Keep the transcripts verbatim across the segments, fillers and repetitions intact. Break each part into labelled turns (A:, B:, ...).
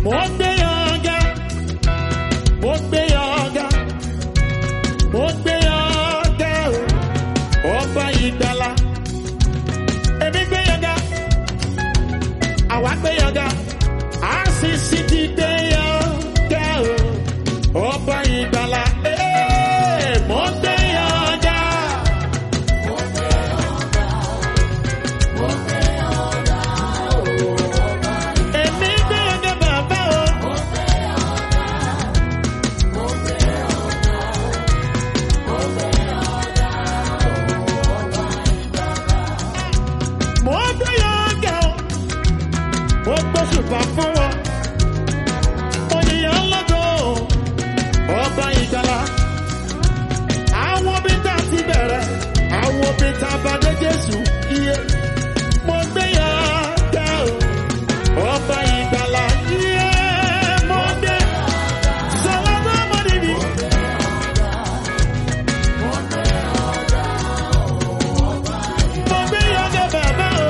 A: mo gbé ọ̀gá, mo gbé ọ̀gá, mo gbé ọ̀gá o, ọba ìgbàlà. Èmi gbé ọ̀gá, àwa gbé ọ̀gá, àṣìṣì ti gbé ọ̀gá o, ọba ìgbàlà. Mo gbé ọ̀gá, mo gbé ọ̀gá, mo gbé ọ̀gá o, ọba ìgbàlà. Èmi gbé ọ̀gá bàbá o, mo gbé ọ̀gá, mo gbé ọ̀gá, mo gbé ọ̀gá o, ọba ìgbàlà. Mo gbé ọ̀gá o, mo gbóṣùbà fún wọn, mo yìn lógo ọba ìgbàlà. Àwọn bí tá a ti bẹ̀rẹ̀, àwọn bí tá a bá dé Jésù iye. Mo gbé ọ̀gá o, ọba ìgbàlà iye. Mo gbé sọlọ́dọ̀ ọmọdé mi. Mo gbé ọ̀gá bàbá o.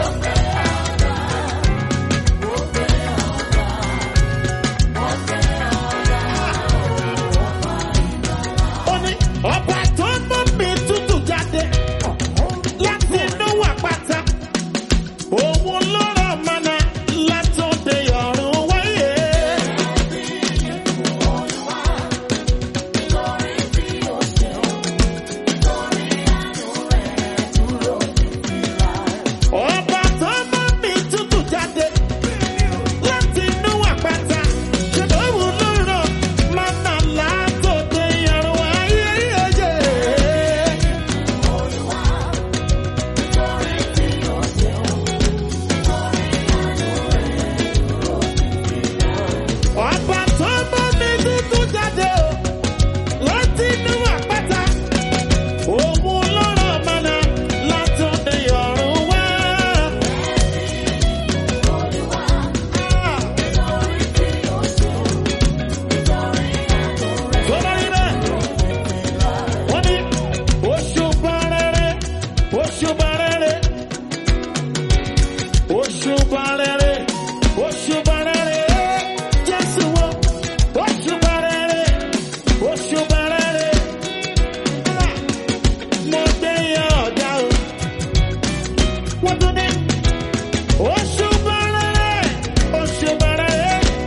A: Ó ní ọba tó mú mi tútù jáde láti inú àpáta. Òun ló rọ̀ mọ́nà látòde ọ̀run wáyé. Ọba tó mú mi tútù jáde láti inú àpáta. Ṣé òun ló rọ̀ mọ́nà látòde ọ̀run wáyé? Ọba tó mú mi tútù jáde o láti inú àpáta. Òun ló rọ̀ mọ́nà látòde ọ̀run wá. Tó bá rí bẹ́ẹ̀, wọ́n ní òṣùbà rere, òṣùbà rere, òṣùbà rere, òṣùbà rere, Jésù wo, òṣùbà rere, òṣùbà rere. Ah, mo gbé ọ̀gá o, wọ́n tún ní òṣùbà rere, òṣùbà rere.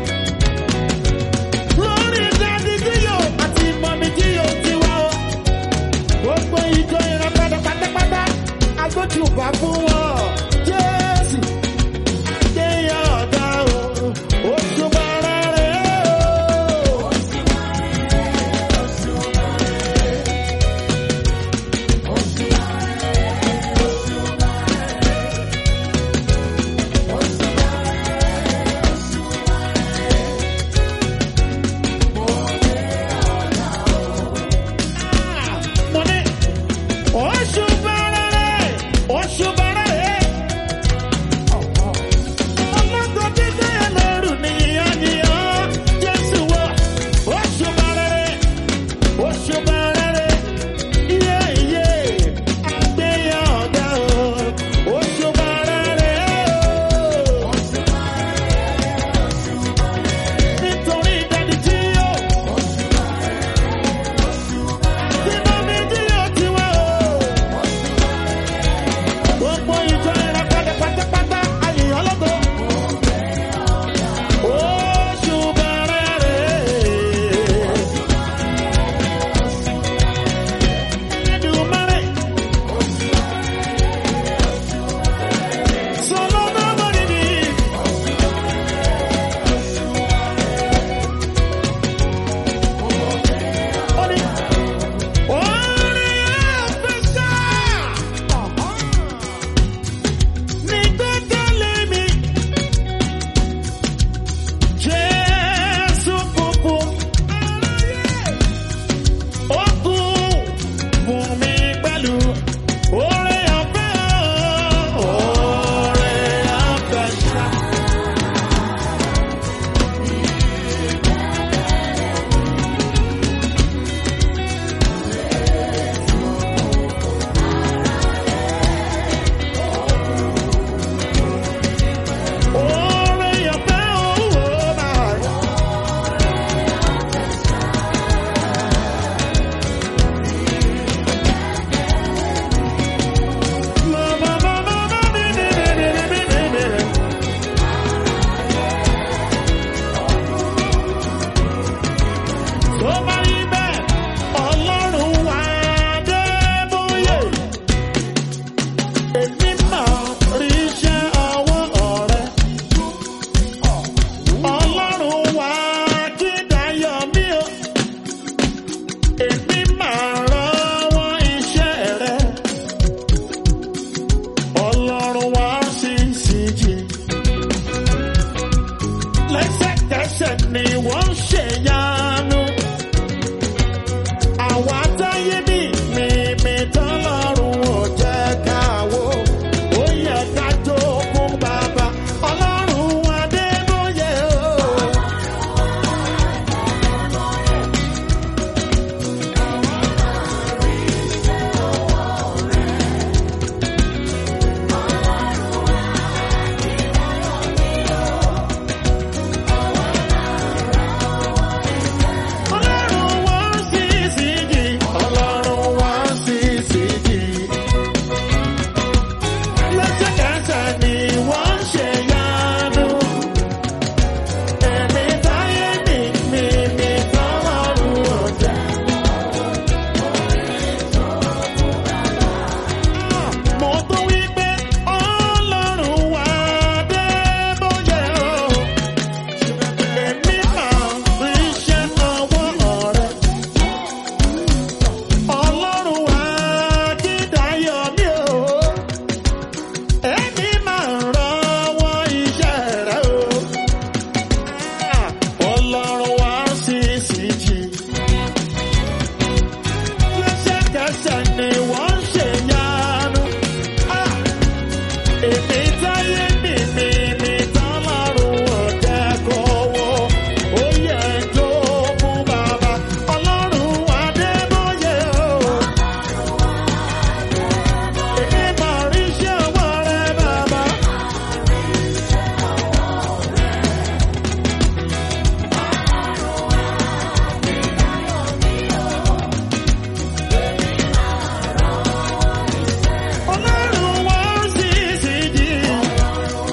A: Lórí dádì jíyò àti mọ̀mí jíyò ti wá o. Gbogbo ìjọ ìrànpadà pátápátá, agbójúbà fún wọn. Jésù gbé ọ̀gá o, òṣùbà rere o. Ọlọ́run wá sí ìsìnjì.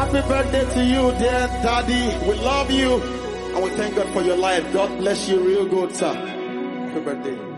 A: Happy birthday to you, dear Daddy. We love you. And we thank God for your life. God bless you real good, sir. Happy birthday.